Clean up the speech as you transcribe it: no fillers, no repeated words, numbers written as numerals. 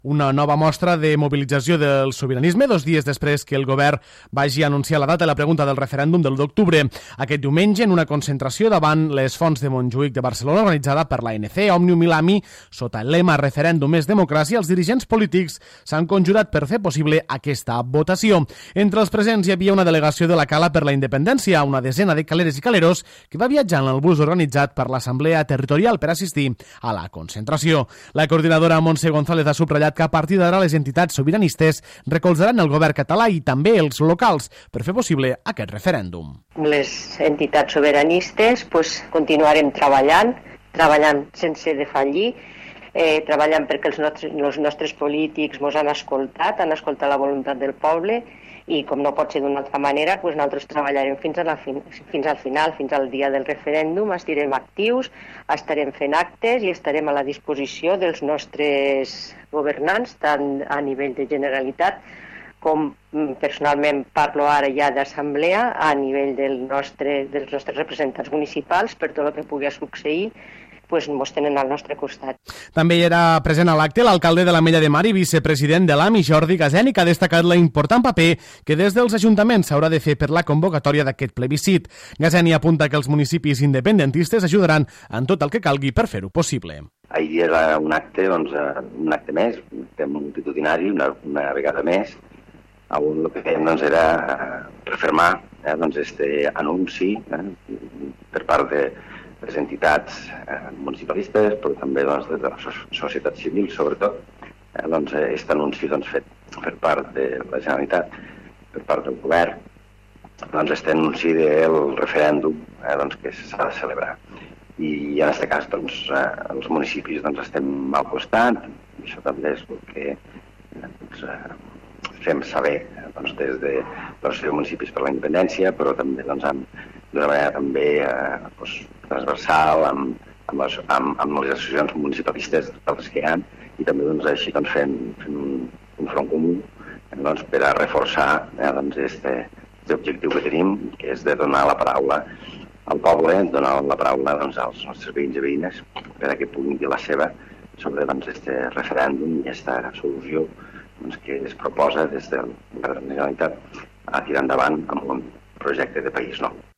Una nova mostra de mobilització del sobiranisme 2 dies després que el govern vagi anunciar la data de la pregunta del referèndum del 1 d'octubre. Aquest diumenge, en una concentració davant les fonts de Montjuïc de Barcelona organitzada per l'ANC, Òmnium i l'AMI, sota el lema Referèndum és democràcia, els dirigents polítics s'han conjurat per fer possible aquesta votació. Entre els presents hi havia una delegació de la Cala per la Independència, una desena de caleres i caleros que va viatjar en el bus organitzat per l'Assemblea Territorial per assistir a la concentració. La coordinadora Montse González ha subratllat que a partir d'ara les entitats sobiranistes recolzaran el govern català i també els locals per fer possible aquest referèndum. Les entitats sobiranistes continuarem treballant sense defallir, treballant perquè els nostres polítics ens han escoltat la voluntat del poble i com no pot ser d'una altra manera, nosaltres treballarem fins al final, fins al dia del referèndum, estarem actius, estarem fent actes i estarem a la disposició dels nostres governants, tant a nivell de Generalitat com personalment parlo ara ja d'assemblea, a nivell dels nostres representants municipals, per tot el que pugui succeir, ens tenen al nostre costat. També hi era present a l'acte l'alcalde de l'Ametlla de Mar i vicepresident de l'AMI, Jordi Gaseni, que ha destacat l'important paper que des dels ajuntaments s'haurà de fer per la convocatòria d'aquest plebiscit. Gaseni apunta que els municipis independentistes ajudaran en tot el que calgui per fer-ho possible. Ahir era un acte més, un acte multitudinari, una vegada més, on el que fèiem era refermar aquest anunci per part de les entitats municipalistes, però també de la societat civil, sobretot, aquest anunci fet per part de la Generalitat, per part del govern, aquest anunci del referèndum que s'ha de celebrar. I en aquest cas els municipis estem al costat, i això també és el que fem saber des de l'Associació de Municipis per la Independència, però també d'una manera també transversal amb les associacions municipalistes que hi ha i també així fent un front comú per a reforçar aquest objectiu que tenim, que és de donar la paraula al poble, donar la paraula als nostres veïns i veïnes perquè puguin dir la seva sobre aquest referèndum i aquesta solució que es proposa des del govern de la Generalitat a tirar endavant amb un projecte de país nou.